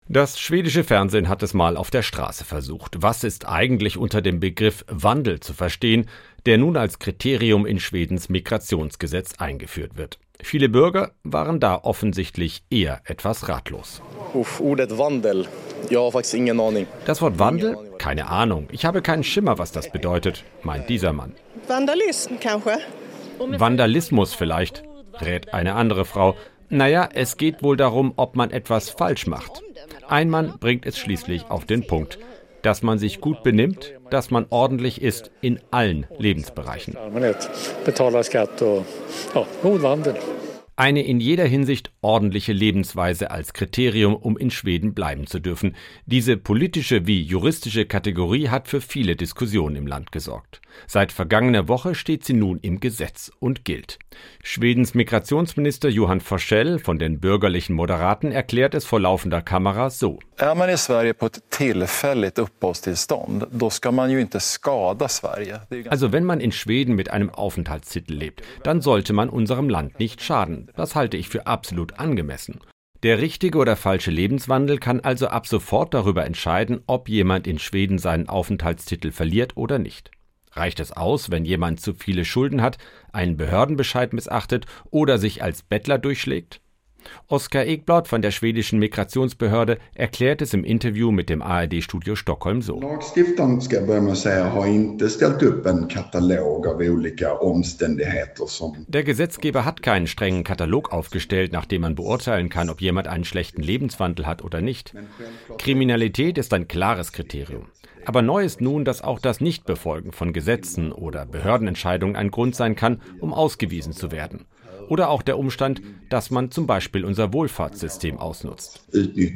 Das schwedische Fernsehen hat es mal auf der Straße versucht. Was ist eigentlich unter dem Begriff Wandel zu verstehen, der nun als Kriterium in Schwedens Migrationsgesetz eingeführt wird? Viele Bürger waren da offensichtlich eher etwas ratlos. Wandel. Das Wort Wandel? Keine Ahnung. Ich habe keinen Schimmer, was das bedeutet, meint dieser Mann. Vandalismus vielleicht, rät eine andere Frau. Naja, es geht wohl darum, ob man etwas falsch macht. Ein Mann bringt es schließlich auf den Punkt, dass man sich gut benimmt, dass man ordentlich ist in allen Lebensbereichen. Eine in jeder Hinsicht ordentliche Lebensweise als Kriterium, um in Schweden bleiben zu dürfen. Diese politische wie juristische Kategorie hat für viele Diskussionen im Land gesorgt. Seit vergangener Woche steht sie nun im Gesetz und gilt. Schwedens Migrationsminister Johan Forssell von den bürgerlichen Moderaten erklärt es vor laufender Kamera so. Är man i Sverige på ett tillfälligt uppehållstillstånd, då ska man ju inte skada Sverige. Also wenn man in Schweden mit einem Aufenthaltstitel lebt, dann sollte man unserem Land nicht schaden. Das halte ich für absolut angemessen. Der richtige oder falsche Lebenswandel kann also ab sofort darüber entscheiden, ob jemand in Schweden seinen Aufenthaltstitel verliert oder nicht. Reicht es aus, wenn jemand zu viele Schulden hat, einen Behördenbescheid missachtet oder sich als Bettler durchschlägt? Oskar Ekblad von der schwedischen Migrationsbehörde erklärt es im Interview mit dem ARD-Studio Stockholm so. Lagstiftaren, ska jag börja med att säga, har inte ställt upp en katalog av olika omständigheter som... Der Gesetzgeber hat keinen strengen Katalog aufgestellt, nach dem man beurteilen kann, ob jemand einen schlechten Lebenswandel hat oder nicht. Kriminalität ist ein klares Kriterium. Aber neu ist nun, dass auch das Nichtbefolgen von Gesetzen oder Behördenentscheidungen ein Grund sein kann, um ausgewiesen zu werden. Oder auch der Umstand, dass man zum Beispiel unser Wohlfahrtssystem ausnutzt.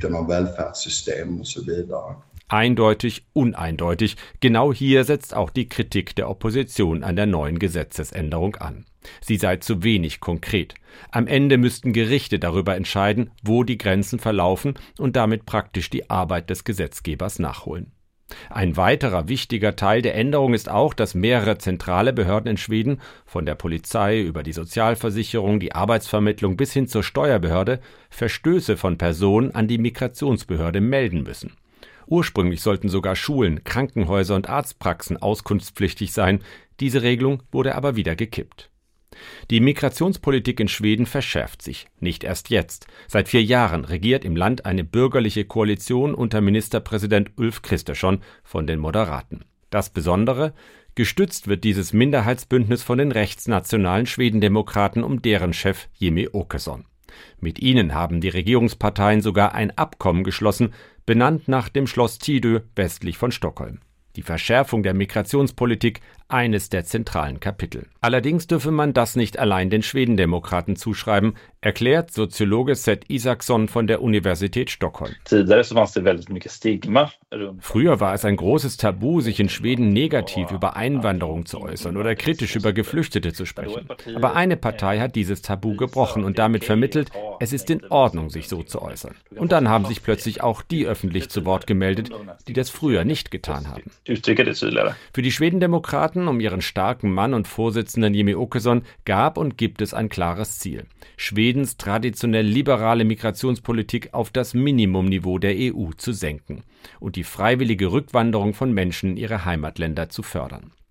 Eindeutig, uneindeutig. Genau hier setzt auch die Kritik der Opposition an der neuen Gesetzesänderung an. Sie sei zu wenig konkret. Am Ende müssten Gerichte darüber entscheiden, wo die Grenzen verlaufen und damit praktisch die Arbeit des Gesetzgebers nachholen. Ein weiterer wichtiger Teil der Änderung ist auch, dass mehrere zentrale Behörden in Schweden, von der Polizei über die Sozialversicherung, die Arbeitsvermittlung bis hin zur Steuerbehörde, Verstöße von Personen an die Migrationsbehörde melden müssen. Ursprünglich sollten sogar Schulen, Krankenhäuser und Arztpraxen auskunftspflichtig sein. Diese Regelung wurde aber wieder gekippt. Die Migrationspolitik in Schweden verschärft sich, nicht erst jetzt. Seit 4 Jahren regiert im Land eine bürgerliche Koalition unter Ministerpräsident Ulf Kristersson von den Moderaten. Das Besondere: gestützt wird dieses Minderheitsbündnis von den rechtsnationalen Schwedendemokraten um deren Chef Jimmie Åkesson. Mit ihnen haben die Regierungsparteien sogar ein Abkommen geschlossen, benannt nach dem Schloss Tidö westlich von Stockholm. Die Verschärfung der Migrationspolitik eines der zentralen Kapitel. Allerdings dürfe man das nicht allein den Schwedendemokraten zuschreiben, erklärt Soziologe Seth Isaksson von der Universität Stockholm. Früher war es ein großes Tabu, sich in Schweden negativ über Einwanderung zu äußern oder kritisch über Geflüchtete zu sprechen. Aber eine Partei hat dieses Tabu gebrochen und damit vermittelt, es ist in Ordnung, sich so zu äußern. Und dann haben sich plötzlich auch die öffentlich zu Wort gemeldet, die das früher nicht getan haben. Für die Schwedendemokraten um ihren starken Mann und Vorsitzenden Jimmie Åkesson gab und gibt es ein klares Ziel: Schwedens traditionell liberale Migrationspolitik auf das Minimumniveau der EU zu senken und die freiwillige Rückwanderung von Menschen in ihre Heimatländer zu fördern.